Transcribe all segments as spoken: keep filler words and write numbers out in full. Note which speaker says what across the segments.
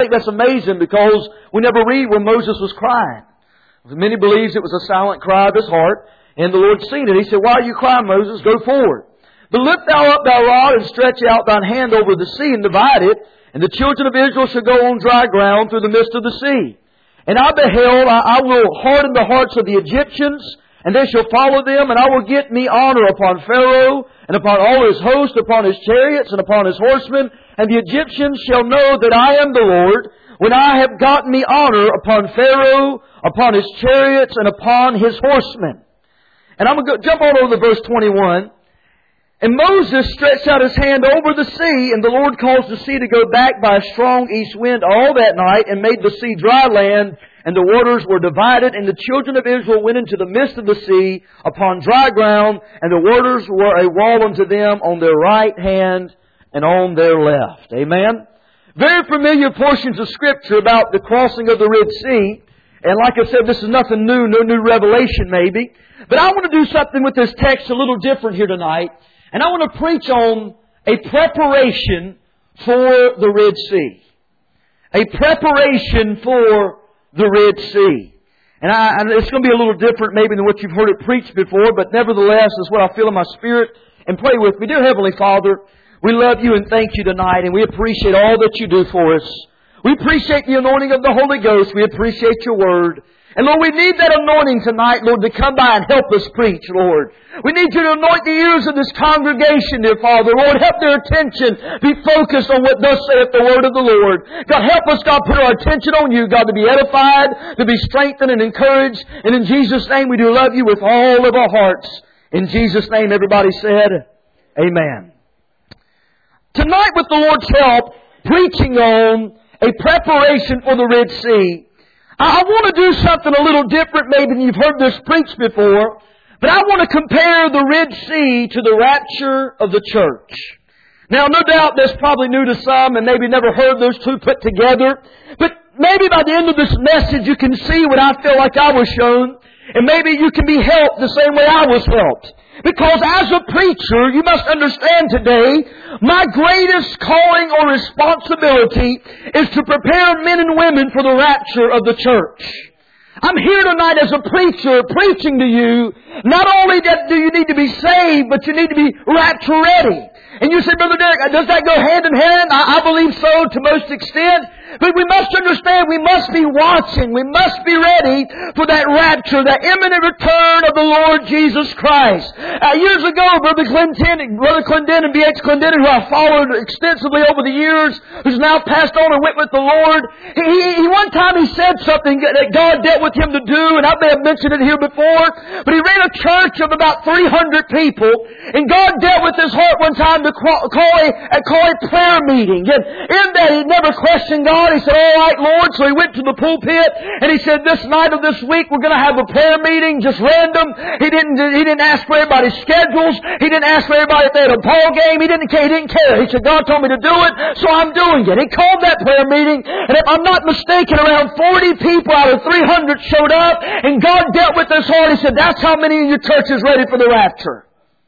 Speaker 1: think that's amazing because we never read where Moses was crying. Many believes it was a silent cry of his heart, and the Lord seen it. He said, "Why are you crying, Moses? Go forward. But lift thou up thy rod and stretch out thine hand over the sea and divide it, and the children of Israel shall go on dry ground through the midst of the sea. And I beheld, I, I will harden the hearts of the Egyptians, and they shall follow them, and I will get me honor upon Pharaoh, and upon all his host, upon his chariots, and upon his horsemen. And the Egyptians shall know that I am the Lord, when I have gotten me honor upon Pharaoh, upon his chariots, and upon his horsemen." And I'm going to go, jump on over to verse twenty-one. "And Moses stretched out his hand over the sea, and the Lord caused the sea to go back by a strong east wind all that night, and made the sea dry land, and the waters were divided, and the children of Israel went into the midst of the sea upon dry ground, and the waters were a wall unto them on their right hand and on their left." Amen. Very familiar portions of Scripture about the crossing of the Red Sea. And like I said, this is nothing new, no new revelation maybe. But I want to do something with this text a little different here tonight. And I want to preach on a preparation for the Red Sea. A preparation for the Red Sea. And, I, and it's going to be a little different maybe than what you've heard it preached before, but nevertheless is what I feel in my spirit. And pray with me. Dear Heavenly Father, we love you and thank you tonight, and we appreciate all that you do for us. We appreciate the anointing of the Holy Ghost. We appreciate your Word. And Lord, we need that anointing tonight, Lord, to come by and help us preach, Lord. We need you to anoint the ears of this congregation, dear Father. Lord, help their attention be focused on what thus saith the Word of the Lord. God, help us, God, put our attention on you, God, to be edified, to be strengthened and encouraged. And in Jesus' name, we do love you with all of our hearts. In Jesus' name, everybody said, Amen. Tonight, with the Lord's help, preaching on a preparation for the Red Sea, I want to do something a little different maybe than you've heard this preached before, but I want to compare the Red Sea to the rapture of the church. Now, no doubt that's probably new to some and maybe never heard those two put together, but maybe by the end of this message you can see what I feel like I was shown, and maybe you can be helped the same way I was helped. Because as a preacher, you must understand today, my greatest calling or responsibility is to prepare men and women for the rapture of the church. I'm here tonight as a preacher preaching to you. Not only that do you need to be saved, but you need to be rapture ready. And you say, Brother Derek, does that go hand in hand? I, I believe so to most extent. But we must understand we must be watching. We must be ready for that rapture, that imminent return of the Lord Jesus Christ. Uh, years ago, Brother Clinton, Brother Clendenin, B H Clendenin, who I followed extensively over the years, who's now passed on and went with the Lord, he, he one time he said something that God dealt with him to do, and I may have mentioned it here before, but he ran a church of about three hundred people, and God dealt with his heart one time to call a, call a prayer meeting. And in that, he never questioned God. He said, all right, Lord. So he went to the pulpit and he said, this night of this week, we're going to have a prayer meeting, just random. He didn't, he didn't ask for everybody's schedules. He didn't ask for everybody if they had a ball game. He didn't care. He didn't care. He said, God told me to do it, so I'm doing it. He called that prayer meeting, and if I'm not mistaken, around forty people out of three hundred showed up, and God dealt with his heart. He said, that's how many of your church is ready for the rapture.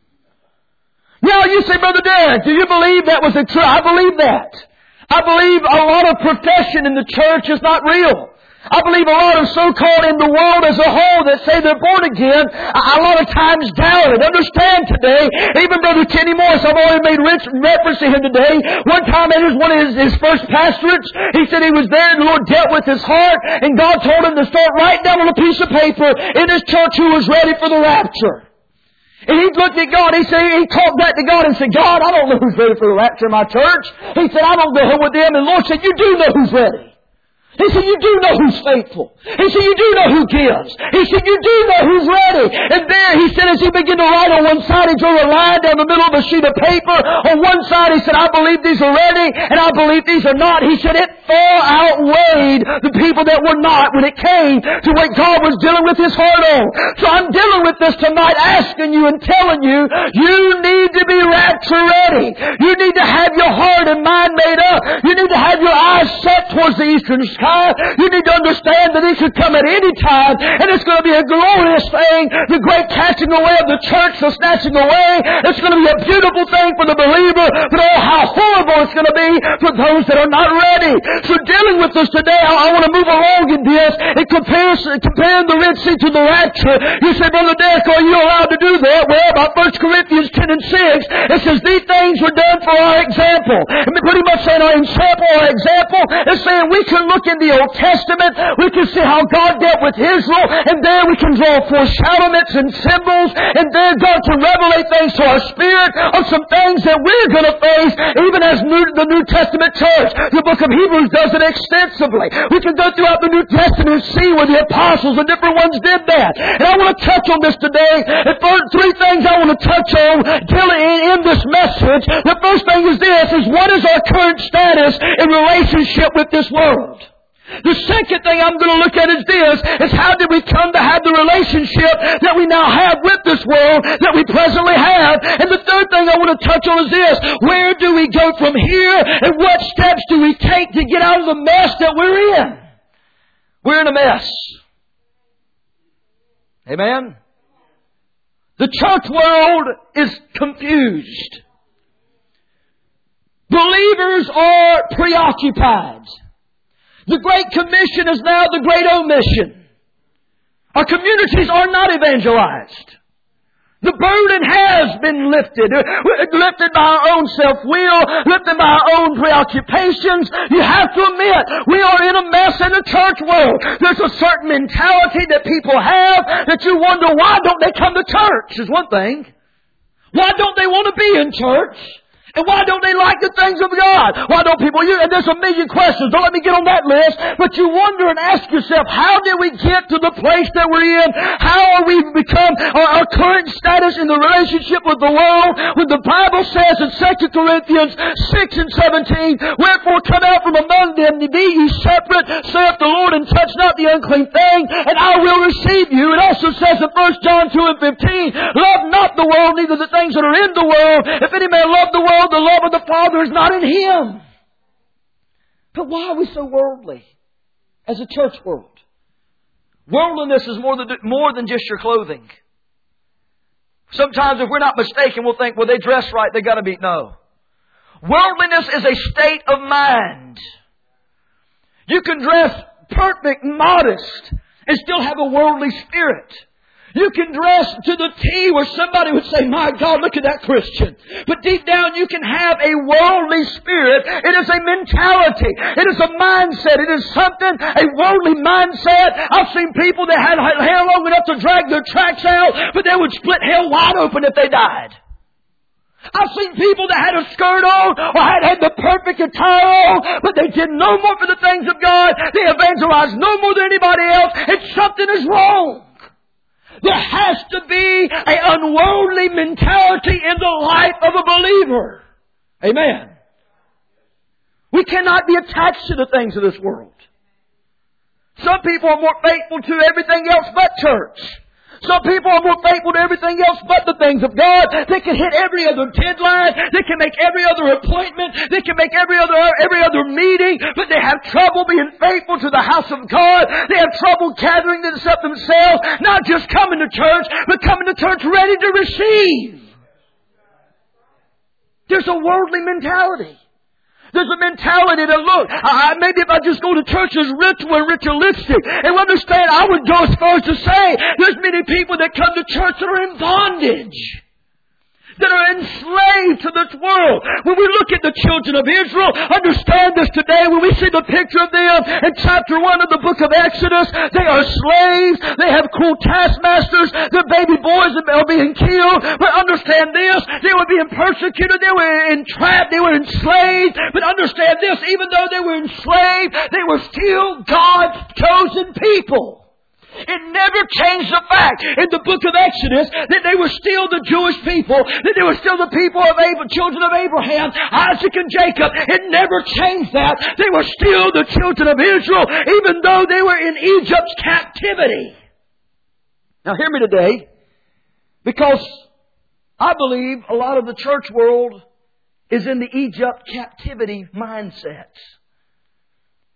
Speaker 1: Now you say, Brother Derek, do you believe that was a true? I believe that. I believe a lot of profession in the church is not real. I believe a lot of so-called in the world as a whole that say they're born again, a lot of times doubt it. Understand today, even Brother Kenny Morris, I've already made reference to him today. One time it was one of his, his first pastorates. He said he was there and the Lord dealt with his heart, and God told him to start writing down on a piece of paper in his church who was ready for the rapture. And he looked at God, he said, he called back to God and said, God, I don't know who's ready for the rapture in my church. He said, I don't go with them. And the Lord said, you do know who's ready. He said, you do know who's faithful. He said, you do know who gives. He said, you do know who's ready. And there, he said, as he began to write on one side, he drew a line down the middle of a sheet of paper. On one side, he said, I believe these are ready, and I believe these are not. He said, it far outweighed the people that were not when it came to what God was dealing with his heart on. So I'm dealing with this tonight, asking you and telling you, you need to be rapture ready. You need to have your heart and mind made up. You need to have your eyes set towards the eastern sky. time. You need to understand that He could come at any time, and it's going to be a glorious thing. The great catching away of the church, the snatching away. It's going to be a beautiful thing for the believer, but oh, how horrible it's going to be for those that are not ready. So dealing with this today, I, I want to move along in this. It compares, comparing the Red Sea to the rapture. You say, Brother Derek, are you allowed to do that? Well, about First Corinthians ten and six, it says, these things were done for our example. And pretty much saying our example, our example, is saying we can look in the Old Testament, we can see how God dealt with Israel, and there we can draw foreshadowments and symbols, and there God can revelate things to our spirit of some things that we're going to face, even as New, the New Testament church. The book of Hebrews does it extensively. We can go throughout the New Testament and see where the apostles and different ones did that. And I want to touch on this today. The first three things I want to touch on in, in this message. The first thing is this, is what is our current status in relationship with this world? The second thing I'm going to look at is this, is how did we come to have the relationship that we now have with this world that we presently have? And the third thing I want to touch on is this, where do we go from here and what steps do we take to get out of the mess that we're in? We're in a mess. Amen? The church world is confused. Believers are preoccupied. The Great Commission is now the Great Omission. Our communities are not evangelized. The burden has been lifted. Lifted by our own self-will, lifted by our own preoccupations. You have to admit, we are in a mess in the church world. There's a certain mentality that people have that you wonder, why don't they come to church, is one thing. Why don't they want to be in church? And why don't they like the things of God? Why don't people... You, and there's a million questions. Don't let me get on that list. But you wonder and ask yourself, how did we get to the place that we're in? How are we become our, our current status in the relationship with the world? When the Bible says in Second Corinthians six and seventeen, wherefore come out from among them, be ye separate, saith the Lord, and touch not the unclean thing, and I will receive you. It also says in First John two and fifteen, love not the world, neither the things that are in the world. If any man love the world, the love of the Father is not in him. But why are we so worldly as a church world? Worldliness is more than, more than just your clothing. Sometimes if we're not mistaken, we'll think, well, they dress right, they got to be... No. Worldliness is a state of mind. You can dress perfect, modest, and still have a worldly spirit. You can dress to the T where somebody would say, my God, look at that Christian. But deep down you can have a worldly spirit. It is a mentality. It is a mindset. It is something, a worldly mindset. I've seen people that had hair long enough to drag their tracks out, but they would split hell wide open if they died. I've seen people that had a skirt on or had had the perfect attire on, but they did no more for the things of God. They evangelized no more than anybody else, and something is wrong. There has to be an unworldly mentality in the life of a believer. Amen. We cannot be attached to the things of this world. Some people are more faithful to everything else but church. Some people are more faithful to everything else but the things of God. They can hit every other deadline. They can make every other appointment. They can make every other every other meeting. But they have trouble being faithful to the house of God. They have trouble gathering themselves themselves. Not just coming to church, but coming to church ready to receive. There's a worldly mentality. There's a mentality that, look, I, maybe if I just go to church as ritual and ritualistic. And understand, I would go as far as to say, there's many people that come to church that are in bondage. That are enslaved to this world. When we look at the children of Israel, understand this today, when we see the picture of them in chapter one of the book of Exodus, they are slaves, they have cruel taskmasters, their baby boys are being killed. But understand this, they were being persecuted, they were entrapped, they were enslaved. But understand this, even though they were enslaved, they were still God's chosen people. It never changed the fact in the book of Exodus that they were still the Jewish people, that they were still the people of Abraham, children of Abraham, Isaac and Jacob. It never changed that. They were still the children of Israel, even though they were in Egypt's captivity. Now hear me today, because I believe a lot of the church world is in the Egypt captivity mindset.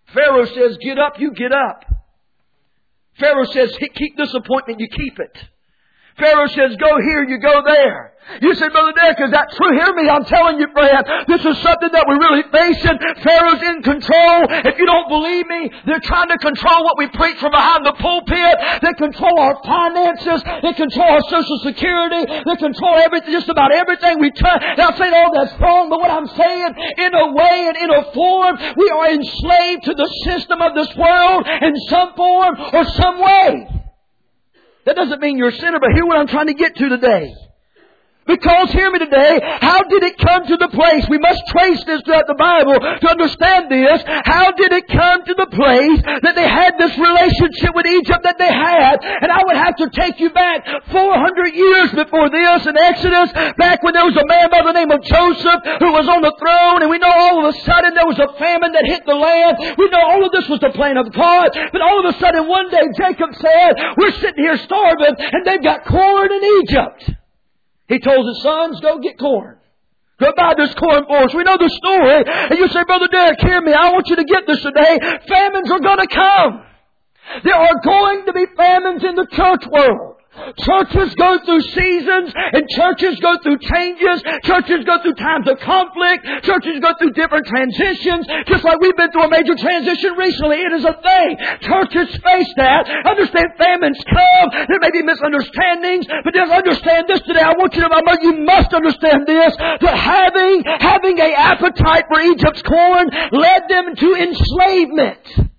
Speaker 1: Pharaoh says, get up, you get up. Pharaoh says, keep this appointment, you keep it. Pharaoh says, go here, you go there. You say, Brother Derek, is that true? Hear me, I'm telling you, friend. This is something that we're really facing. Pharaoh's in control. If you don't believe me, they're trying to control what we preach from behind the pulpit. They control our finances. They control our Social Security. They control everything, just about everything we touch. Now, I'm saying all that's wrong, but what I'm saying, in a way and in a form, we are enslaved to the system of this world in some form or some way. That doesn't mean you're a sinner, but hear what I'm trying to get to today. Because, hear me today, how did it come to the place? We must trace this throughout the Bible to understand this. How did it come to the place that they had this relationship with Egypt that they had? And I would have to take you back four hundred years before this in Exodus, back when there was a man by the name of Joseph who was on the throne, and we know all of a sudden there was a famine that hit the land. We know all of this was the plan of God, but all of a sudden one day Jacob said, we're sitting here starving, and they've got corn in Egypt. He told his sons, go get corn. Go buy this corn for us. We know the story. And you say, Brother Derek, hear me. I want you to get this today. Famines are going to come. There are going to be famines in the church world. Churches go through seasons, and churches go through changes. Churches go through times of conflict. Churches go through different transitions. Just like we've been through a major transition recently. It is a thing. Churches face that. Understand famines come. There may be misunderstandings, but just understand this today. I want you to, you must understand this, that having, having an appetite for Egypt's corn led them to enslavement.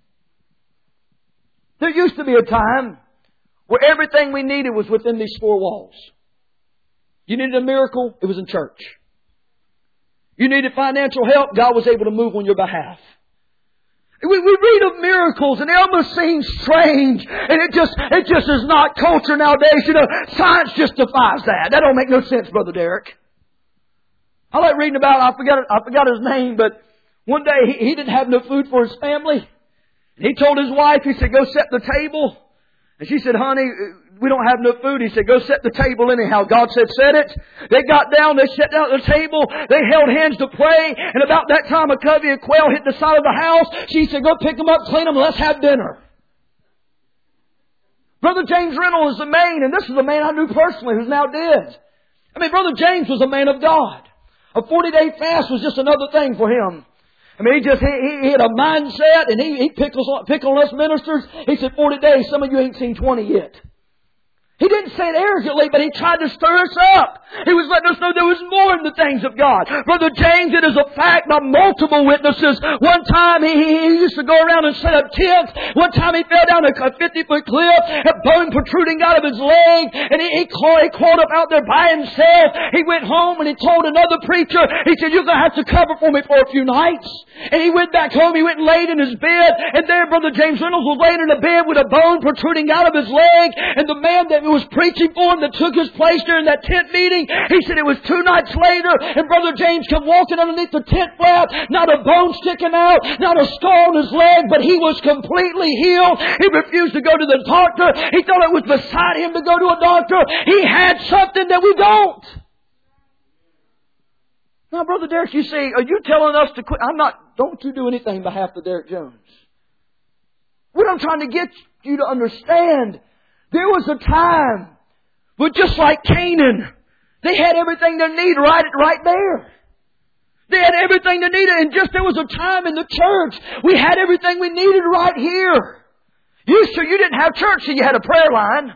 Speaker 1: There used to be a time where everything we needed was within these four walls. You needed a miracle, it was in church. You needed financial help, God was able to move on your behalf. We, we read of miracles and they almost seem strange, and it just it just is not culture nowadays. You know, science justifies that. That don't make no sense, Brother Derek. I like reading about, I forgot I forgot his name, but one day he, he didn't have no food for his family. He told his wife, he said, go set the table. And she said, honey, we don't have no food. He said, go set the table anyhow. God said, set it. They got down, they sat down at the table, they held hands to pray, and about that time a covey of quail hit the side of the house. She said, go pick them up, clean them, let's have dinner. Brother James Reynolds is the man, and this is a man I knew personally who's now dead. I mean, Brother James was a man of God. A forty-day fast was just another thing for him. I mean, he just, he, he had a mindset, and he, he pickles on, picked on us ministers. He said, forty days, some of you ain't seen twenty yet. He didn't say it arrogantly, but he tried to stir us up. He was letting us know there was more in the things of God. Brother James, it is a fact by multiple witnesses. One time he, he used to go around and set up tents. One time he fell down a fifty-foot cliff, a bone protruding out of his leg, and he, he, crawled, he crawled up out there by himself. He went home and he told another preacher, he said, you're going to have to cover for me for a few nights. And he went back home, he went and laid in his bed, and there Brother James Reynolds was laying in a bed with a bone protruding out of his leg, and the man that was preaching for him that took his place during that tent meeting, he said it was two nights later, and Brother James come walking underneath the tent flap, not a bone sticking out, not a scar on his leg, but he was completely healed. He refused to go to the doctor. He thought it was beside him to go to a doctor. He had something that we don't. Now, Brother Derek, you see, are you telling us to quit? I'm not, don't you do anything on behalf of Derek Jones. What I'm trying to get you to understand, there was a time, but just like Canaan, they had everything they needed right, right there. They had everything they needed, and just there was a time in the church, we had everything we needed right here. Used to, you didn't have church, so you had a prayer line.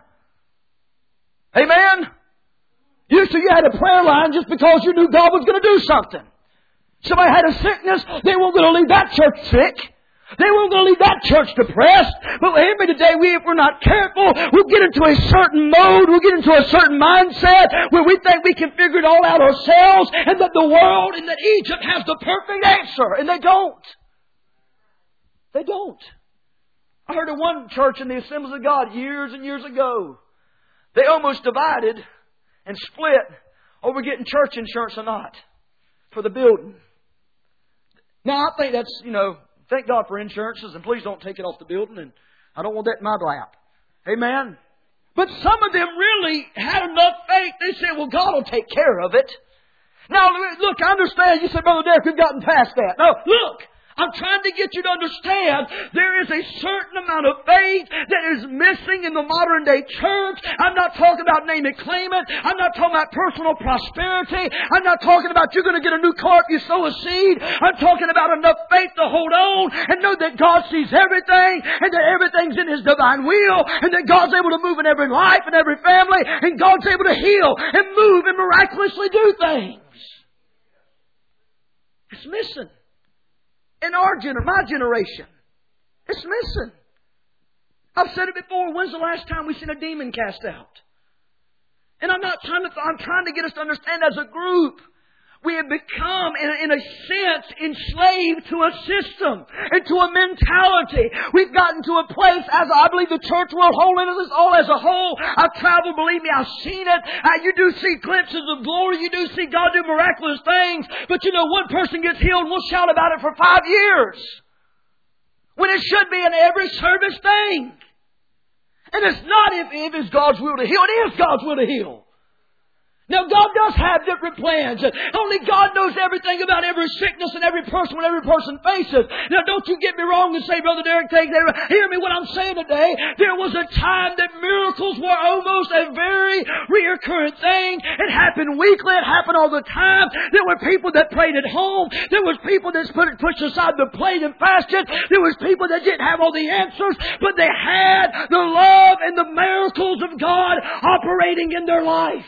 Speaker 1: Amen? Used to, you had a prayer line just because you knew God was going to do something. Somebody had a sickness, they weren't going to leave that church sick. They weren't going to leave that church depressed. But hear me today, we, if we're not careful, we'll get into a certain mode, we'll get into a certain mindset where we think we can figure it all out ourselves, and that the world and that Egypt has the perfect answer. And they don't. They don't. I heard of one church in the Assemblies of God years and years ago. They almost divided and split over getting church insurance or not for the building. Now, I think that's, you know, thank God for insurances, and please don't take it off the building, and I don't want that in my lap. Amen? But some of them really had enough faith. They said, well, God will take care of it. Now, look, I understand. You said, Brother Derek, we've gotten past that. No, look, I'm trying to get you to understand there is a certain amount of faith that is missing in the modern day church. I'm not talking about name it, claim it. I'm not talking about personal prosperity. I'm not talking about you're going to get a new car if you sow a seed. I'm talking about enough faith to hold on and know that God sees everything and that everything's in His divine will and that God's able to move in every life and every family and God's able to heal and move and miraculously do things. It's missing. In our gener- my generation. It's missing. I've said it before. When's the last time we've seen a demon cast out? And I'm not trying to, I'm trying to get us to understand as a group. We have become, in a, in a sense, enslaved to a system and to a mentality. We've gotten to a place, as I believe the church world, whole into this, all as a whole. I've traveled, believe me, I've seen it. Uh, you do see glimpses of glory. You do see God do miraculous things. But you know, one person gets healed and we'll shout about it for five years. When it should be an every service thing. And it's not if, if it's God's will to heal. It is God's will to heal. Now, God does have different plans. Only God knows everything about every sickness and every person, what every person faces. Now, don't you get me wrong and say, Brother Derek, take that. Hear me what I'm saying today. There was a time that miracles were almost a very reoccurring thing. It happened weekly. It happened all the time. There were people that prayed at home. There was people that put, pushed aside the plate and fasted. There was people that didn't have all the answers, but they had the love and the miracles of God operating in their life.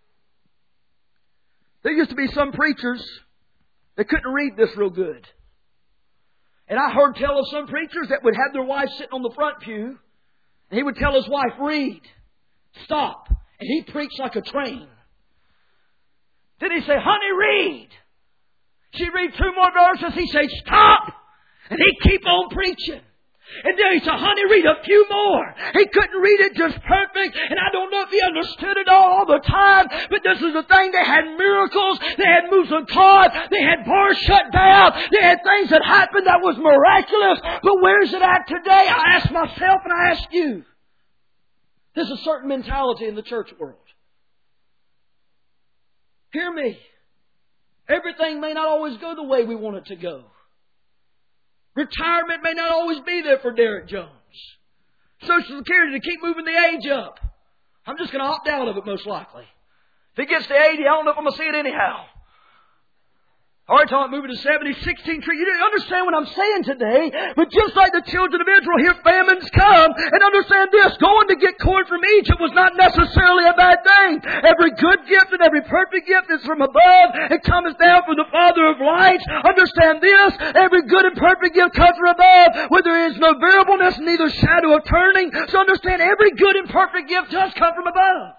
Speaker 1: There used to be some preachers that couldn't read this real good. And I heard tell of some preachers that would have their wife sitting on the front pew. And he would tell his wife, read, stop. And he'd preach like a train. Then he'd say, honey, read. She'd read two more verses. He'd say, stop. And he'd keep on preaching. And then he said, honey, read a few more. He couldn't read it just perfect. And I don't know if he understood it all, all the time. But this is the thing. They had miracles. They had moves of God. They had bars shut down. They had things that happened that was miraculous. But where's it at today? I ask myself and I ask you. There's a certain mentality in the church world. Hear me. Everything may not always go the way we want it to go. Retirement may not always be there for Derek Jones. Social Security to keep moving the age up. I'm just going to opt out of it most likely. If it gets to eighty, I don't know if I'm going to see it anyhow. All right, talking moving to seventy, sixteen tree. You don't understand what I'm saying today. But just like the children of Israel, here famines come. And understand this, going to get corn from Egypt was not necessarily a bad thing. Every good gift and every perfect gift is from above. It comes down from the Father of lights. Understand this, every good and perfect gift comes from above, where there is no variableness, neither shadow of turning. So understand, every good and perfect gift does come from above.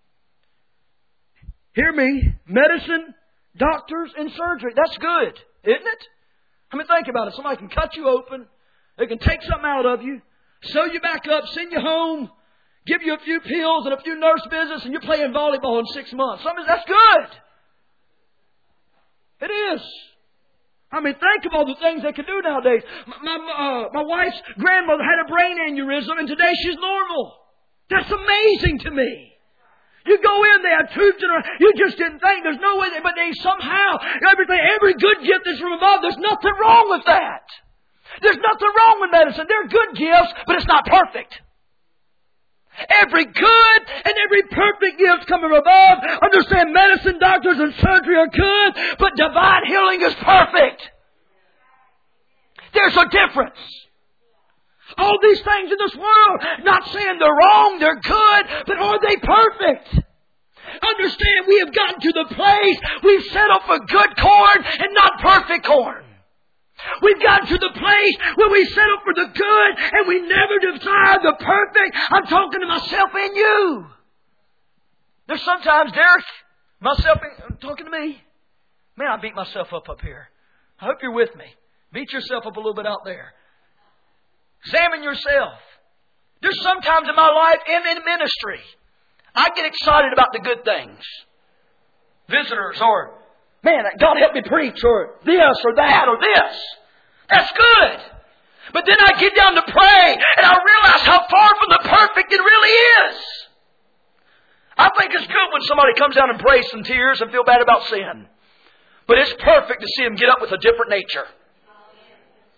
Speaker 1: Hear me, medicine, doctors, and surgery. That's good, isn't it? I mean, think about it. Somebody can cut you open. They can take something out of you, sew you back up, send you home, give you a few pills and a few nurse visits, and you're playing volleyball in six months. Something that's good. It is. I mean, think of all the things they can do nowadays. My, my, uh, my wife's grandmother had a brain aneurysm, and today she's normal. That's amazing to me. You go in, they have tubes in her. You just didn't think. There's no way. They, but they somehow, everything, every good gift is from above. There's nothing wrong with that. There's nothing wrong with medicine. They're good gifts, but it's not perfect. Every good and every perfect gift coming from above. Understand, medicine, doctors, and surgery are good, but divine healing is perfect. There's a difference. All these things in this world, not saying they're wrong, they're good, but are they perfect? Understand, we have gotten to the place we've settled for good corn and not perfect corn. We've gotten to the place where we settle for the good and we never desire the perfect. I'm talking to myself and you. There's sometimes, Derek, myself, and, talking to me. Man, I beat myself up up here. I hope you're with me. Beat yourself up a little bit out there. Examine yourself. There's sometimes in my life and in ministry, I get excited about the good things. Visitors or, man, God help me preach or this or that or this. That's good. But then I get down to pray and I realize how far from the perfect it really is. I think it's good when somebody comes down and prays some tears and feel bad about sin. But it's perfect to see them get up with a different nature.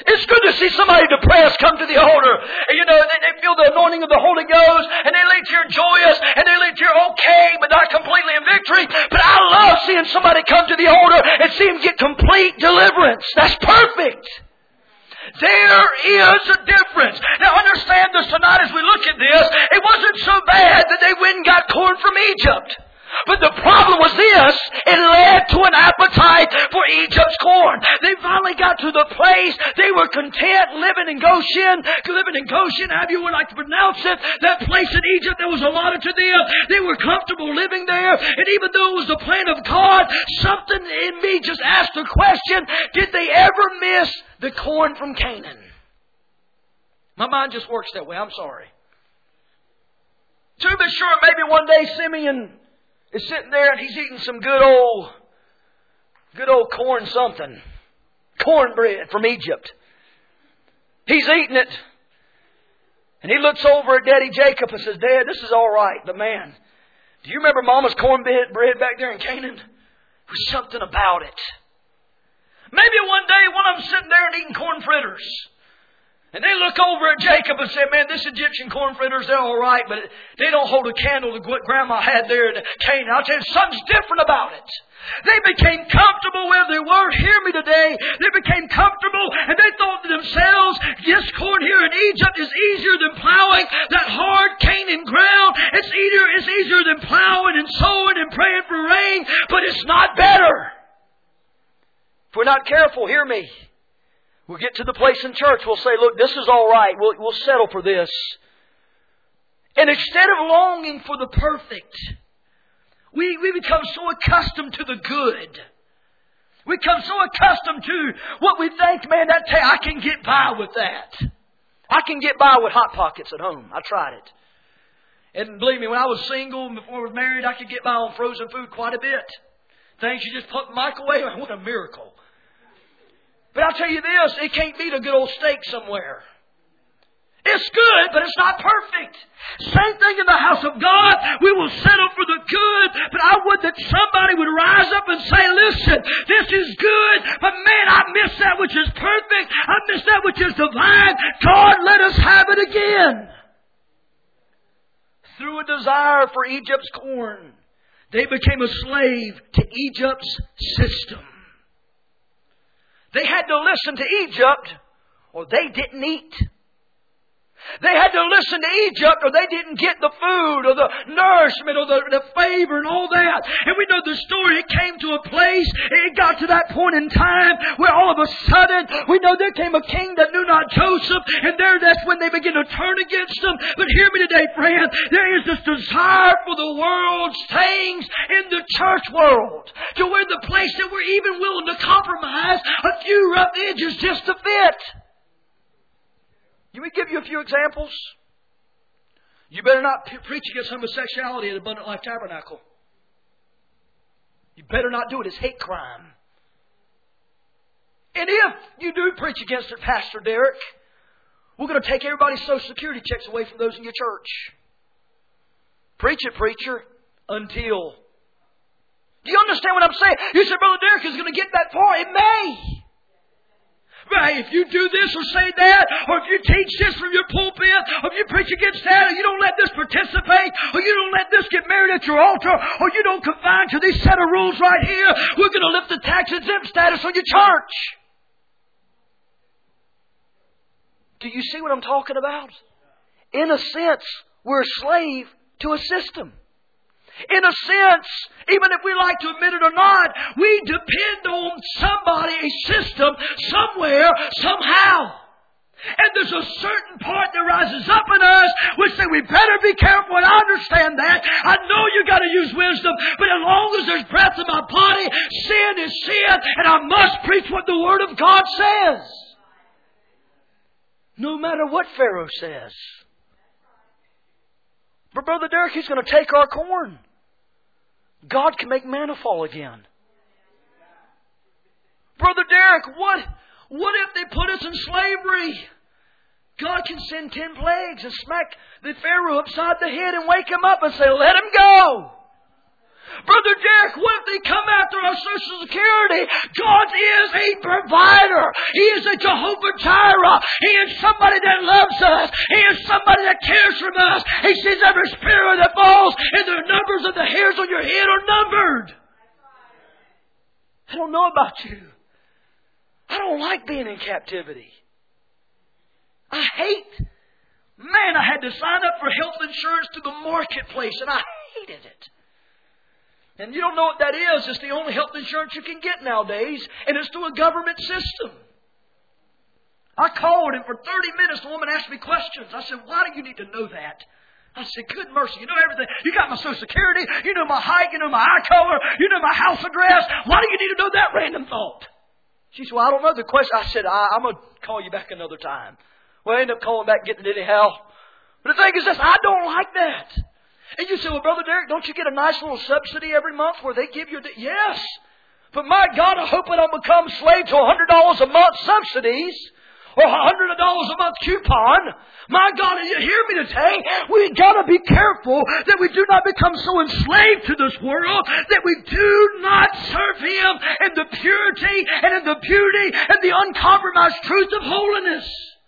Speaker 1: It's good to see somebody depressed come to the altar. And you know, they, they feel the anointing of the Holy Ghost, and they leave here joyous, and they leave here okay, but not completely in victory. But I love seeing somebody come to the altar and see them get complete deliverance. That's perfect. There is a difference. Now understand this tonight as we look at this. It wasn't so bad that they went and got corn from Egypt. But the problem was this, it led to an appetite for Egypt's corn. They finally got to the place they were content living in Goshen, living in Goshen, however you would like to pronounce it, that place in Egypt that was allotted to them. They were comfortable living there, and even though it was the plan of God, something in me just asked the question, did they ever miss the corn from Canaan? My mind just works that way, I'm sorry. To be sure, maybe one day Simeon is sitting there and he's eating some good old, good old corn something. Cornbread from Egypt. He's eating it. And he looks over at Daddy Jacob and says, Dad, this is all right. But man, do you remember Mama's cornbread back there in Canaan? There was something about it. Maybe one day one of them sitting there and eating corn fritters. And they look over at Jacob and say, man, this Egyptian corn fritters, they're all right, but they don't hold a candle to what Grandma had there in Canaan. I'll tell you, something's different about it. They became comfortable where they were. Hear me today. They became comfortable and they thought to themselves, this corn here in Egypt is easier than plowing that hard Canaan ground. It's easier, it's easier than plowing and sowing and praying for rain, but it's not better. If we're not careful, hear me. We'll get to the place in church, we'll say, look, this is all right. We'll, we'll settle for this. And instead of longing for the perfect, we, we become so accustomed to the good. We become so accustomed to what we think, man, that ta- I can get by with that. I can get by with Hot Pockets at home. I tried it. And believe me, when I was single and before I was married, I could get by on frozen food quite a bit. Things you just put in the microwave, what a miracle. But I'll tell you this, it can't beat a good old steak somewhere. It's good, but it's not perfect. Same thing in the house of God. We will settle for the good, but I would that somebody would rise up and say, listen, this is good, but man, I miss that which is perfect. I miss that which is divine. God, let us have it again. Through a desire for Egypt's corn, they became a slave to Egypt's system. They had to listen to Egypt or they didn't eat. They had to listen to Egypt or they didn't get the food or the nourishment or the, the favor and all that. And we know the story. It came to a place, it got to that point in time where all of a sudden we know there came a king that knew not Joseph, and there that's when they began to turn against him. But hear me today, friend, there is this desire for the world's things in the church world to where the place that we're even willing to compromise a few rough edges just to fit. Let me give you a few examples. You better not preach against homosexuality at Abundant Life Tabernacle. You better not do it. It's hate crime. And if you do preach against it, Pastor Derek, we're going to take everybody's Social Security checks away from those in your church. Preach it, preacher, until. Do you understand what I'm saying? You said, Brother Derek is going to get that far. It may. Right, if you do this or say that, or if you teach this from your pulpit, or if you preach against that, or you don't let this participate, or you don't let this get married at your altar, or you don't confine to these set of rules right here, we're going to lift the tax exempt status on your church. Do you see what I'm talking about? In a sense, we're a slave to a system. In a sense, even if we like to admit it or not, we depend on somebody, a system, somewhere, somehow. And there's a certain part that rises up in us which say we better be careful, and I understand that. I know you got to use wisdom, but as long as there's breath in my body, sin is sin, and I must preach what the Word of God says. No matter what Pharaoh says. But Brother Derek, he's going to take our corn. God can make manna fall again. Brother Derek, what, what if they put us in slavery? God can send ten plagues and smack the Pharaoh upside the head and wake him up and say, let him go. Brother Derek, what if they come after our Social Security? God is a provider. He is a Jehovah Jireh. He is somebody that loves us. He is somebody that cares for us. He sees every sparrow that falls, and the numbers of the hairs on your head are numbered. I don't know about you. I don't like being in captivity. I hate. Man, I had to sign up for health insurance through the marketplace, and I hated it. And you don't know what that is. It's the only health insurance you can get nowadays, and it's through a government system. I called, and for thirty minutes the woman asked me questions. I said, why do you need to know that? I said, good mercy, you know everything. You got my Social Security, you know my height, you know my eye color, you know my house address. Why do you need to know that random thought? She said, well, I don't know the question. I said, I, I'm going to call you back another time. Well, I ended up calling back and getting it anyhow. But the thing is this, I don't like that. And you say, well, Brother Derek, don't you get a nice little subsidy every month where they give you a... Yes. But my God, I hope I don't become slave to one hundred dollars a month subsidies or one hundred dollars a month coupon. My God, you hear me today? We've got to be careful that we do not become so enslaved to this world that we do not serve Him in the purity and in the beauty and the uncompromised truth of holiness.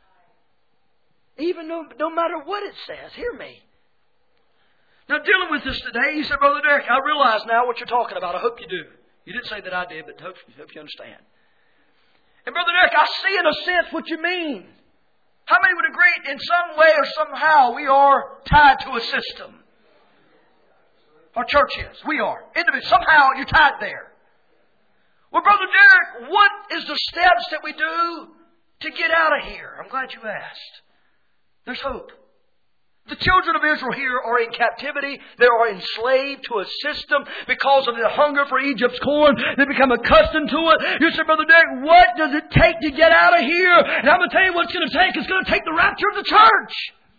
Speaker 1: Even no, no matter what it says. Hear me. Now, dealing with this today, you said, Brother Derek, I realize now what you're talking about. I hope you do. You didn't say that I did, but I hope, hope you understand. And Brother Derek, I see in a sense what you mean. How many would agree in some way or somehow we are tied to a system? Our church is. We are. Individually, somehow you're tied there. Well, Brother Derek, what is the steps that we do to get out of here? I'm glad you asked. There's hope. The children of Israel here are in captivity. They are enslaved to a system because of the hunger for Egypt's corn. They become accustomed to it. You say, Brother Derek, what does it take to get out of here? And I'm going to tell you what it's going to take. It's going to take the rapture of the church.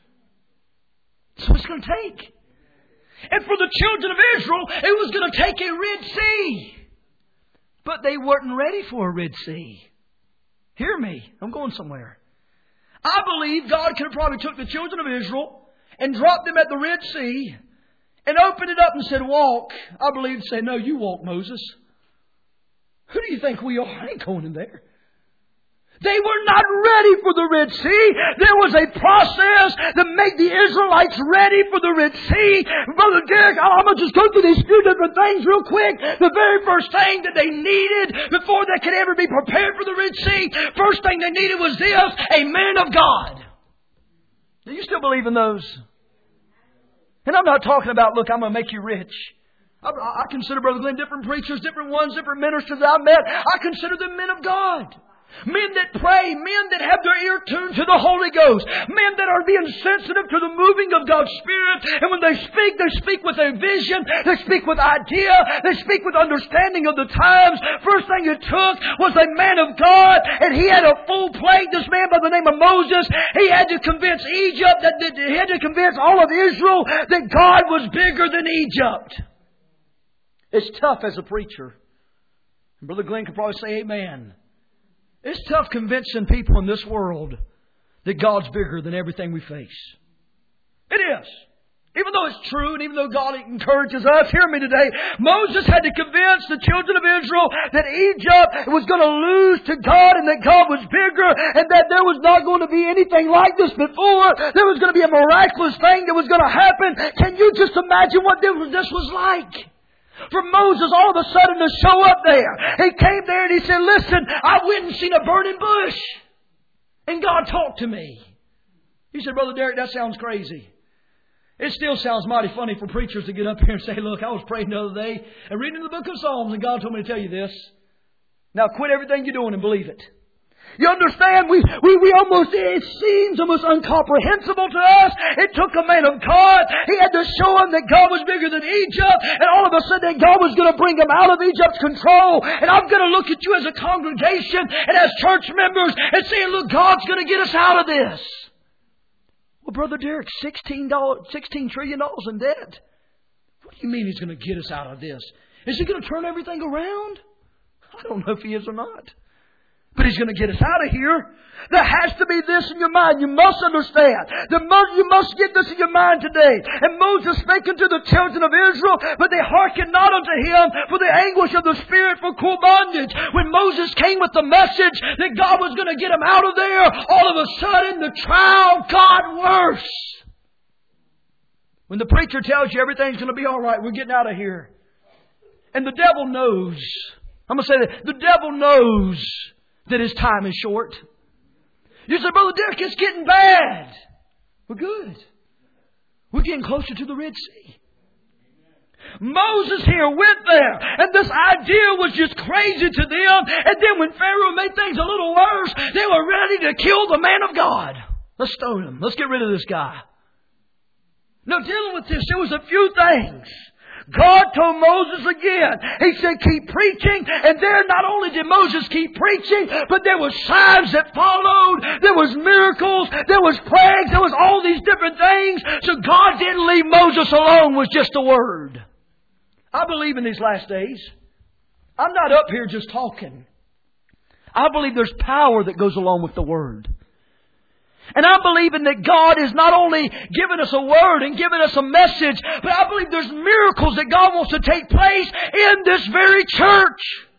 Speaker 1: That's what it's going to take. And for the children of Israel, it was going to take a Red Sea. But they weren't ready for a Red Sea. Hear me. I'm going somewhere. I believe God could have probably took the children of Israel and dropped them at the Red Sea and opened it up and said, walk. I believe to say, no, you walk, Moses. Who do you think we are? I ain't going in there. They were not ready for the Red Sea. There was a process that made the Israelites ready for the Red Sea. Brother Derek, I'm going to just go through these few different things real quick. The very first thing that they needed before they could ever be prepared for the Red Sea, first thing they needed was this, a man of God. Do you still believe in those? And I'm not talking about, look, I'm going to make you rich. I, I consider, Brother Glenn, different preachers, different ones, different ministers that I've met. I consider them men of God. Men that pray, men that have their ear tuned to the Holy Ghost, men that are being sensitive to the moving of God's Spirit. And when they speak, they speak with a vision, they speak with idea, they speak with understanding of the times. First thing it took was a man of God, and he had a full plate. This man by the name of Moses, he had to convince Egypt, that, that he had to convince all of Israel that God was bigger than Egypt. It's tough as a preacher. Brother Glenn could probably say amen. It's tough convincing people in this world that God's bigger than everything we face. It is. Even though it's true and even though God encourages us, hear me today, Moses had to convince the children of Israel that Egypt was going to lose to God and that God was bigger and that there was not going to be anything like this before. There was going to be a miraculous thing that was going to happen. Can you just imagine what this was like? For Moses all of a sudden to show up there. He came there and he said, listen, I went and seen a burning bush. And God talked to me. He said, Brother Derek, that sounds crazy. It still sounds mighty funny for preachers to get up here and say, look, I was praying the other day and reading the book of Psalms and God told me to tell you this. Now quit everything you're doing and believe it. You understand? We, we, we almost, it seems almost incomprehensible to us. It took a man of God. He had to show him that God was bigger than Egypt. And all of a sudden that God was going to bring him out of Egypt's control. And I'm going to look at you as a congregation and as church members and say, look, God's going to get us out of this. Well, Brother Derek, sixteen trillion dollars in debt. What do you mean He's going to get us out of this? Is He going to turn everything around? I don't know if He is or not. But He's going to get us out of here. There has to be this in your mind. You must understand. The mo- you must get this in your mind today. And Moses spake unto the children of Israel, but they hearkened not unto him for the anguish of the spirit for cruel bondage. When Moses came with the message that God was going to get him out of there, all of a sudden the trial got worse. When the preacher tells you everything's going to be all right, we're getting out of here. And the devil knows. I'm going to say that. The devil knows that his time is short. You say, Brother Derek, it's getting bad. We're good. We're getting closer to the Red Sea. Moses here went there, and this idea was just crazy to them. And then when Pharaoh made things a little worse, they were ready to kill the man of God. Let's stone him. Let's get rid of this guy. Now, dealing with this, there was a few things. God told Moses again. He said, keep preaching. And there not only did Moses keep preaching, but there was signs that followed. There was miracles. There was plagues. There was all these different things. So God didn't leave Moses alone with just a word. I believe in these last days. I'm not up here just talking. I believe there's power that goes along with the word. And I'm believing that God is not only giving us a word and giving us a message, but I believe there's miracles that God wants to take place in this very church.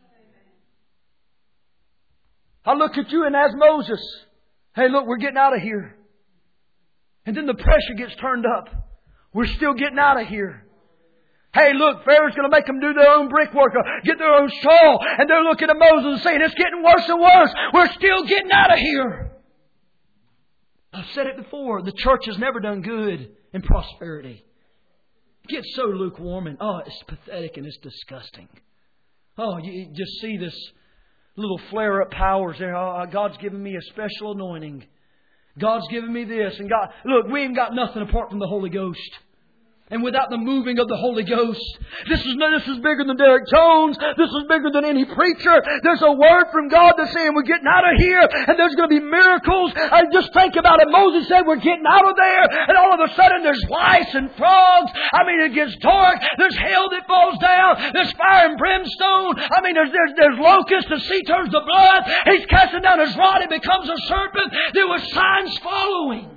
Speaker 1: I look at you and ask Moses, hey, look, we're getting out of here. And then the pressure gets turned up. We're still getting out of here. Hey, look, Pharaoh's going to make them do their own brickwork or get their own shawl. And they're looking at Moses and saying, it's getting worse and worse. We're still getting out of here. I've said it before. The church has never done good in prosperity. It gets so lukewarm and, oh, it's pathetic and it's disgusting. Oh, you just see this little flare-up powers there. Oh, God's given me a special anointing. God's given me this. And God, look, we ain't got nothing apart from the Holy Ghost. And without the moving of the Holy Ghost, this is this is bigger than Derek Jones. This is bigger than any preacher. There's a word from God that's saying we're getting out of here, and there's going to be miracles. And just think about it. Moses said we're getting out of there, and all of a sudden there's lice and frogs. I mean, it gets dark. There's hail that falls down. There's fire and brimstone. I mean, there's there's, there's locusts. The sea turns to blood. He's casting down his rod. It becomes a serpent. There were signs following.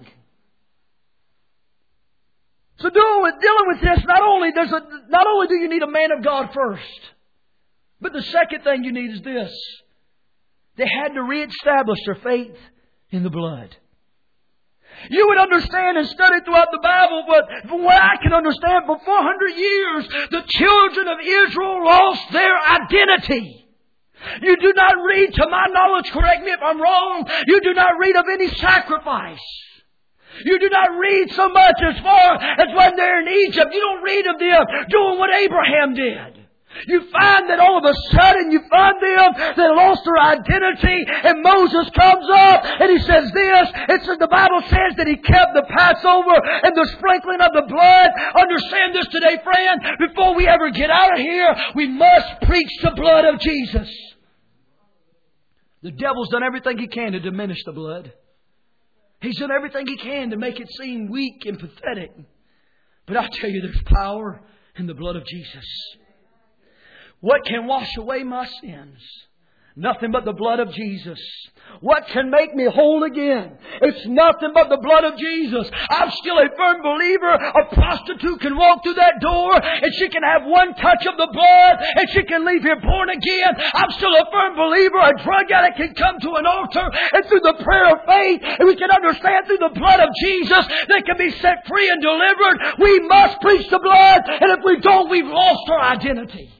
Speaker 1: So dealing with, dealing with this, not only there's a, not only do you need a man of God first, but the second thing you need is this. They had to reestablish their faith in the blood. You would understand and study throughout the Bible, but from what I can understand, for four hundred years, the children of Israel lost their identity. You do not read, to my knowledge, correct me if I'm wrong, you do not read of any sacrifice. You do not read so much as far as when they're in Egypt. You don't read of them doing what Abraham did. You find that all of a sudden you find them that lost their identity, and Moses comes up and he says this. It says the Bible says that he kept the Passover and the sprinkling of the blood. Understand this today, friend. Before we ever get out of here, we must preach the blood of Jesus. The devil's done everything he can to diminish the blood. He's done everything he can to make it seem weak and pathetic. But I tell you, there's power in the blood of Jesus. What can wash away my sins? Nothing but the blood of Jesus. What can make me whole again? It's nothing but the blood of Jesus. I'm still a firm believer. A prostitute can walk through that door and she can have one touch of the blood and she can leave here born again. I'm still a firm believer. A drug addict can come to an altar and through the prayer of faith, and we can understand through the blood of Jesus, they can be set free and delivered. We must preach the blood, and if we don't, we've lost our identity.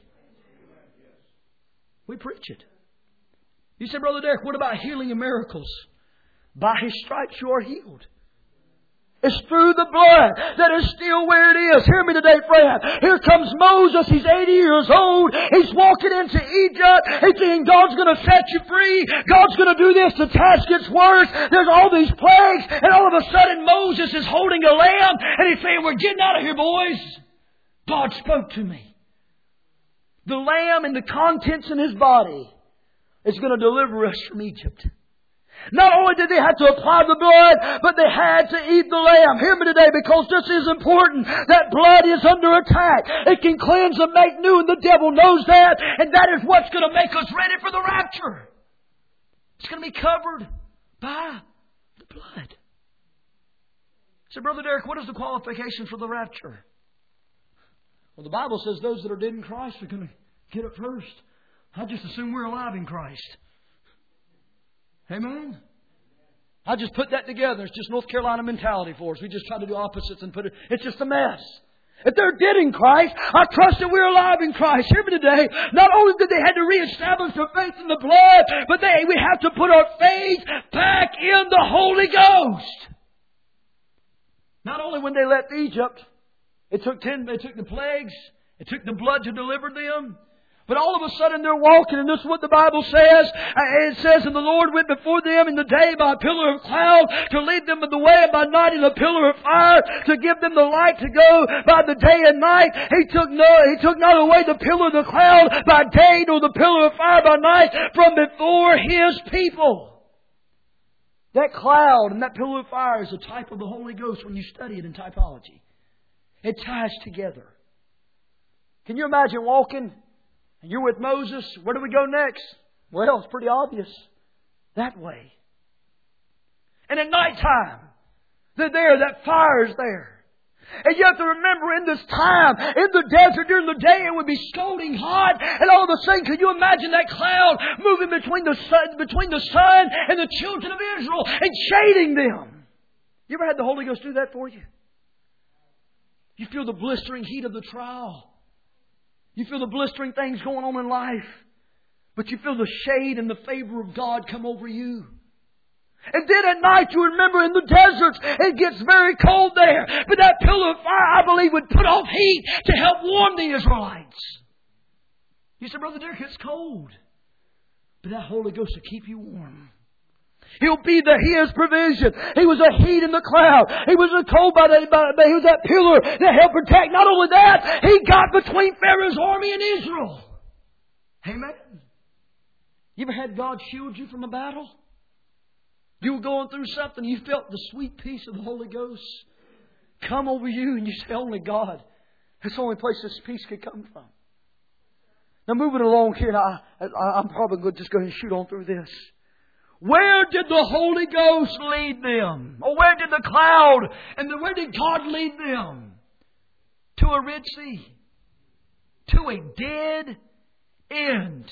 Speaker 1: We preach it. You say, Brother Derek, what about healing and miracles? By His stripes you are healed. It's through the blood that is still where it is. Hear me today, friend. Here comes Moses. He's eighty years old. He's walking into Egypt. He's saying, God's going to set you free. God's going to do this. The task gets worse. There's all these plagues. And all of a sudden, Moses is holding a lamb. And he's saying, we're getting out of here, boys. God spoke to me. The lamb and the contents in his body is going to deliver us from Egypt. Not only did they have to apply the blood, but they had to eat the lamb. Hear me today, because this is important. That blood is under attack. It can cleanse and make new, and the devil knows that. And that is what's going to make us ready for the rapture. It's going to be covered by the blood. So, Brother Derek, what is the qualification for the rapture? Well, the Bible says those that are dead in Christ are going to get up first. I just assume we're alive in Christ. Amen? I just put that together. It's just North Carolina mentality for us. We just try to do opposites and put it... It's just a mess. If they're dead in Christ, I trust that we're alive in Christ. Hear me today. Not only did they have to reestablish their faith in the blood, but they we have to put our faith back in the Holy Ghost. Not only when they left Egypt, it took ten, it took the plagues, it took the blood to deliver them. But all of a sudden they're walking, and this is what the Bible says. It says, and the Lord went before them in the day by a pillar of cloud to lead them in the way, and by night in a pillar of fire to give them the light to go by the day and night. He took no, He took not away the pillar of the cloud by day, nor the pillar of fire by night from before His people. That cloud and that pillar of fire is a type of the Holy Ghost when you study it in typology. It ties together. Can you imagine walking? And you're with Moses. Where do we go next? Well, it's pretty obvious. That way. And at nighttime, they're there. That fire is there. And you have to remember in this time, in the desert during the day, it would be scalding hot. And all of a sudden, can you imagine that cloud moving between the sun, between the sun and the children of Israel and shading them? You ever had the Holy Ghost do that for you? You feel the blistering heat of the trial. You feel the blistering things going on in life. But you feel the shade and the favor of God come over you. And then at night, you remember in the deserts, it gets very cold there. But that pillar of fire, I believe, would put off heat to help warm the Israelites. You say, Brother Derek, it's cold. But that Holy Ghost will keep you warm. He'll be the His provision. He was a heat in the cloud. He was a cold by the, by, by, He was that pillar that helped protect. Not only that, He got between Pharaoh's army and Israel. Amen. You ever had God shield you from a battle? You were going through something, you felt the sweet peace of the Holy Ghost come over you, and you say, only God. That's the only place this peace could come from. Now moving along here, I, I, I'm probably going to just go ahead and shoot on through this. Where did the Holy Ghost lead them? Or where did the cloud and the, where did God lead them? To a Red Sea. To a dead end.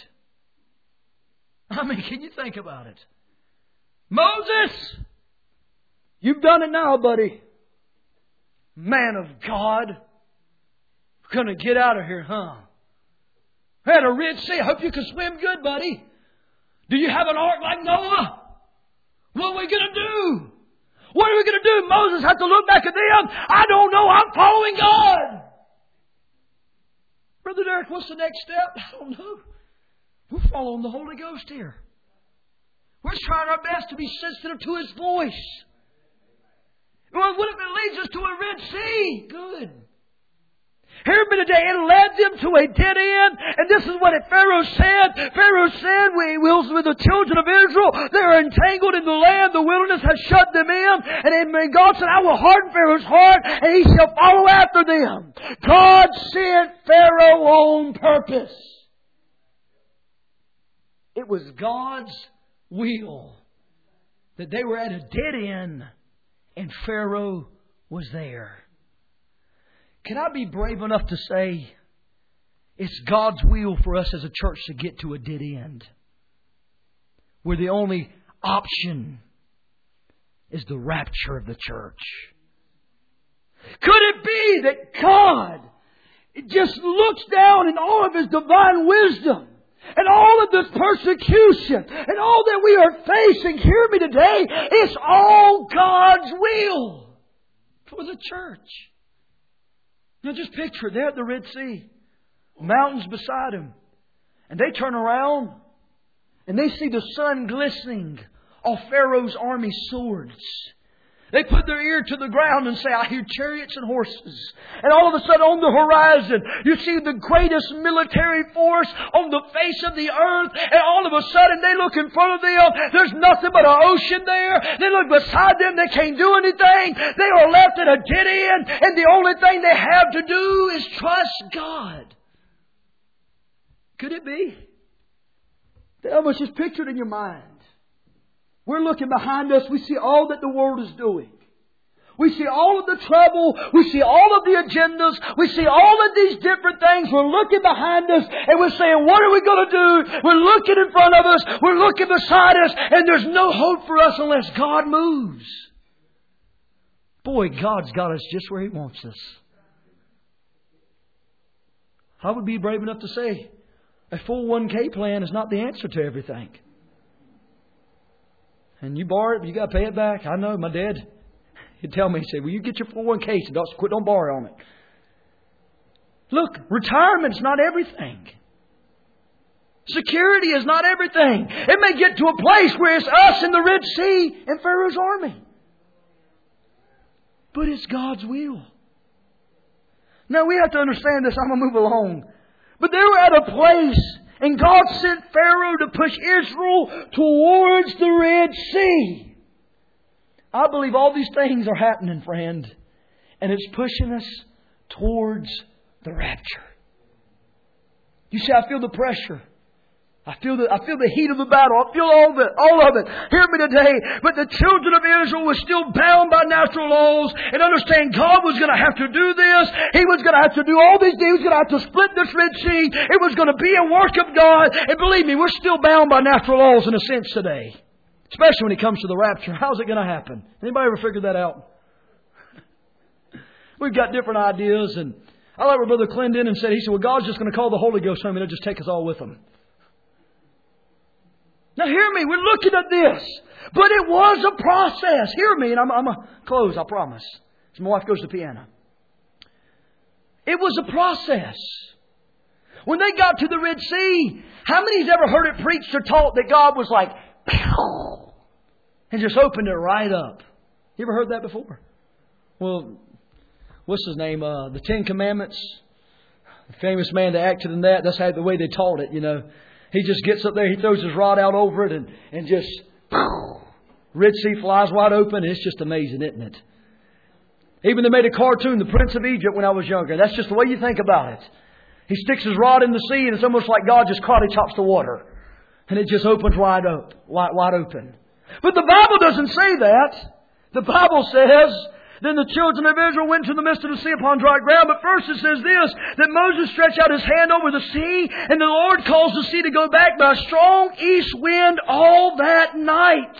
Speaker 1: I mean, can you think about it? Moses, you've done it now, buddy. Man of God. We're going to get out of here, huh? We had a Red Sea. I hope you can swim good, buddy. Do you have an ark like Noah? What are we going to do? What are we going to do? Moses had to look back at them. I don't know. I'm following God. Brother Derek, what's the next step? I don't know. We're following the Holy Ghost here. We're trying our best to be sensitive to His voice. Well, what if it leads us to a Red Sea? Good. Hear me today. It led them to a dead end. And this is what Pharaoh said. Pharaoh said, we will with the children of Israel, they are entangled in the land. The wilderness has shut them in. And then God said, I will harden Pharaoh's heart, and he shall follow after them. God sent Pharaoh on purpose. It was God's will that they were at a dead end, and Pharaoh was there. Can I be brave enough to say it's God's will for us as a church to get to a dead end, where the only option is the rapture of the church? Could it be that God just looks down in all of His divine wisdom and all of this persecution and all that we are facing, hear me today, it's all God's will for the church? Now just picture, they're at the Red Sea, mountains beside them, and they turn around and they see the sun glistening off Pharaoh's army swords. They put their ear to the ground and say, I hear chariots and horses. And all of a sudden on the horizon, you see the greatest military force on the face of the earth. And all of a sudden they look in front of them. There's nothing but an ocean there. They look beside them. They can't do anything. They are left at a dead end. And the only thing they have to do is trust God. Could it be? That was just pictured in your mind.
Speaker 2: We're looking behind us. We see all that the world is doing. We see all of the trouble. We see all of the agendas. We see all of these different things. We're looking behind us and we're saying, what are we going to do? We're looking in front of us. We're looking beside us. And there's no hope for us unless God moves. Boy, God's got us just where He wants us. I would be brave enough to say a full one K plan is not the answer to everything. And you borrow it, you got to pay it back. I know, my dad, he'd tell me, he'd say, well, you get your full one K, so don't, quit, don't borrow on it. Look, retirement's not everything. Security is not everything. It may get to a place where it's us in the Red Sea and Pharaoh's army. But it's God's will. Now we have to understand this. I'm going to move along. But they were at a place, and God sent Pharaoh to push Israel towards the Red Sea. I believe all these things are happening, friend. And it's pushing us towards the rapture. You say, I feel the pressure. I feel the, I feel the heat of the battle. I feel all of it, all of it. Hear me today. But the children of Israel were still bound by natural laws and understand God was going to have to do this. He was going to have to do all these things. He was going to have to split this Red Sea. It was going to be a work of God. And believe me, we're still bound by natural laws in a sense today. Especially when it comes to the rapture. How's it going to happen? Anybody ever figured that out? We've got different ideas. And I like what Brother Clendon said. He said, well, God's just going to call the Holy Ghost home and He'll just take us all with Him. Now hear me, we're looking at this. But it was a process. Hear me, and I'm, I'm going to close, I promise. So my wife goes to the piano. It was a process. When they got to the Red Sea, how many's ever heard it preached or taught that God was like, pow, and just opened it right up? You ever heard that before? Well, what's his name? Uh, the Ten Commandments. The famous man that acted in that. That's how the way they taught it, you know. He just gets up there, he throws his rod out over it and, and just, Red Sea flies wide open. And it's just amazing, isn't it? Even they made a cartoon, The Prince of Egypt, when I was younger. That's just the way you think about it. He sticks his rod in the sea and it's almost like God just karate chops the water. And it just opens wide up, wide, wide open. But the Bible doesn't say that. The Bible says, then the children of Israel went to the midst of the sea upon dry ground. But first it says this, that Moses stretched out his hand over the sea, and the Lord caused the sea to go back by a strong east wind all that night.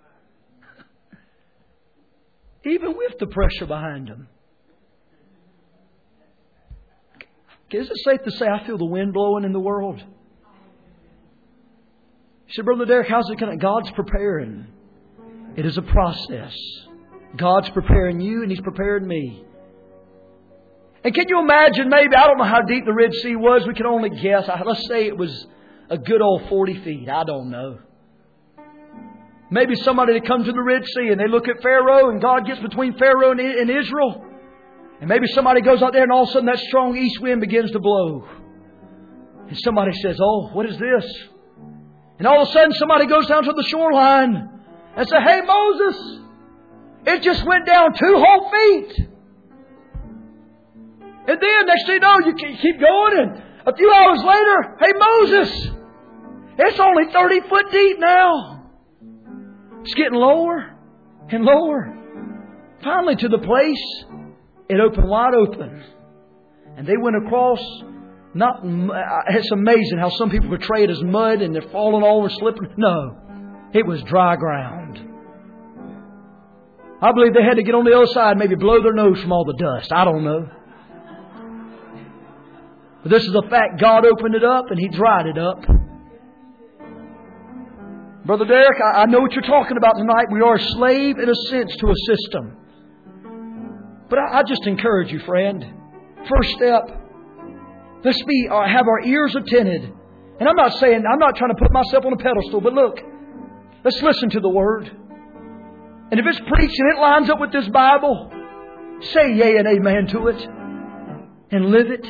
Speaker 2: Even with the pressure behind them. Is it safe to say I feel the wind blowing in the world? You said, Brother Derek, how's it going to? God's preparing. It is a process. God's preparing you and He's preparing me. And can you imagine, maybe, I don't know how deep the Red Sea was. We can only guess. Let's say it was a good old forty feet. I don't know. Maybe somebody that comes to the Red Sea and they look at Pharaoh and God gets between Pharaoh and Israel. And maybe somebody goes out there and all of a sudden that strong east wind begins to blow. And somebody says, oh, what is this? And all of a sudden somebody goes down to the shoreline and says, hey, Moses, it just went down two whole feet. And then next thing you know, you keep going. And a few hours later, hey, Moses, it's only thirty foot deep now. It's getting lower and lower. Finally to the place, it opened wide open. And they went across. Not, it's amazing how some people portray it as mud and they're falling over, slipping. No, it was dry ground. I believe they had to get on the other side, maybe blow their nose from all the dust. I don't know. But this is a fact. God opened it up and He dried it up. Brother Derek, I, I know what you're talking about tonight. We are a slave in a sense to a system. But I, I just encourage you, friend. First step, let's be, uh, have our ears attentive. And I'm not saying, I'm not trying to put myself on a pedestal, but look, let's listen to the Word. And if it's preached and it lines up with this Bible, say yea and amen to it. And live it.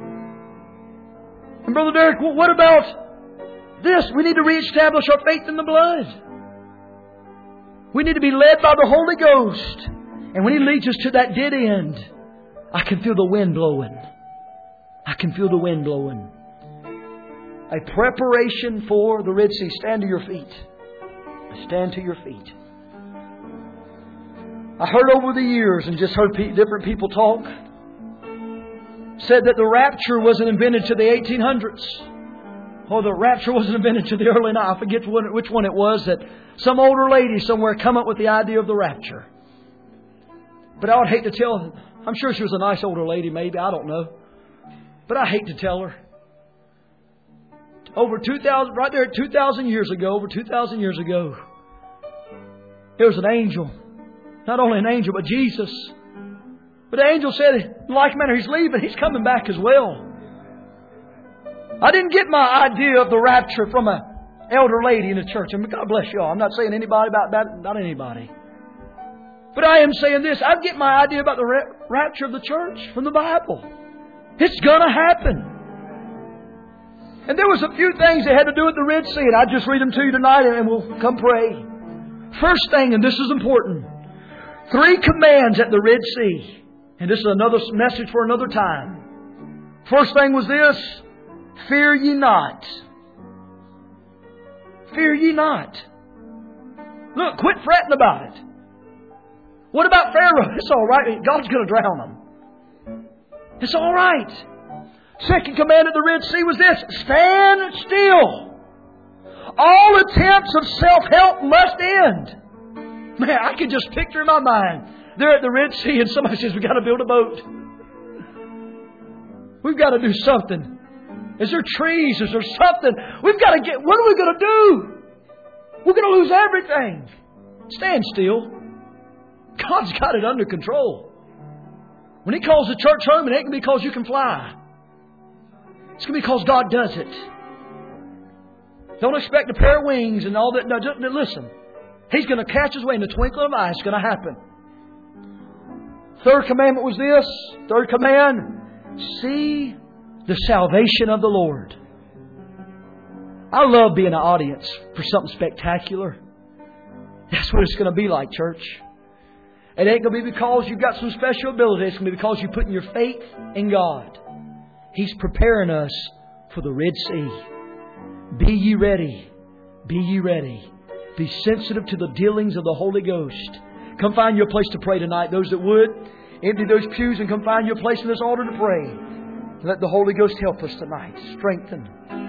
Speaker 2: And Brother Derek, what about this? We need to reestablish our faith in the blood. We need to be led by the Holy Ghost. And when He leads us to that dead end, I can feel the wind blowing. I can feel the wind blowing. A preparation for the Red Sea. Stand to your feet. Stand to your feet. I heard over the years and just heard pe- different people talk. Said that the rapture wasn't invented to the eighteen hundreds. Or the rapture wasn't invented to the early nineties. I forget which one it was that some older lady somewhere come up with the idea of the rapture. But I would hate to tell. I'm sure she was a nice older lady, maybe. I don't know. But I hate to tell her. Over two thousand, right there, two thousand years ago, over two thousand years ago, there was an angel. Not only an angel, but Jesus. But the angel said, in like manner, He's leaving. He's coming back as well. I didn't get my idea of the rapture from an elder lady in the church. And God bless y'all. I'm not saying anybody about that, not anybody. But I am saying this. I get my idea about the ra- rapture of the church from the Bible. It's going to happen. And there was a few things that had to do with the Red Sea. And I'll just read them to you tonight and we'll come pray. First thing, and this is important. Three commands at the Red Sea. And this is another message for another time. First thing was this. Fear ye not. Fear ye not. Look, quit fretting about it. What about Pharaoh? It's all right. God's going to drown him. It's all right. Second command of the Red Sea was this. Stand still. All attempts of self-help must end. Man, I can just picture in my mind. They're at the Red Sea and somebody says, we've got to build a boat. We've got to do something. Is there trees? Is there something? We've got to get... What are we going to do? We're going to lose everything. Stand still. God's got it under control. When He calls the church home, it ain't going to be because you can fly. It's going to be because God does it. Don't expect a pair of wings and all that. No, just listen. He's going to catch His way in the twinkling of an eye. It's going to happen. Third commandment was this. Third command. See the salvation of the Lord. I love being an audience for something spectacular. That's what it's going to be like, church. It ain't going to be because you've got some special ability. It's going to be because you're putting your faith in God. He's preparing us for the Red Sea. Be ye ready. Be ye ready. Be sensitive to the dealings of the Holy Ghost. Come find your place to pray tonight. Those that would, empty those pews and come find your place in this altar to pray. Let the Holy Ghost help us tonight. Strengthen.